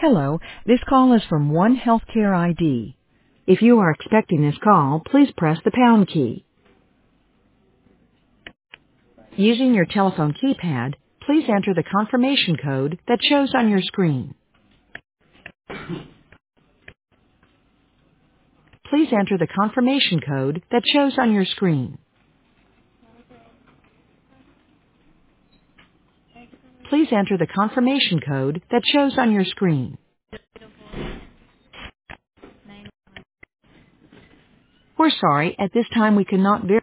Hello, this call is from One Healthcare ID. If you are expecting this call, please press the pound key. Using your telephone keypad, please enter the confirmation code that shows on your screen. Please enter the confirmation code that shows on your screen. Please enter the confirmation code that shows on your screen. We're sorry, at this time we cannot verify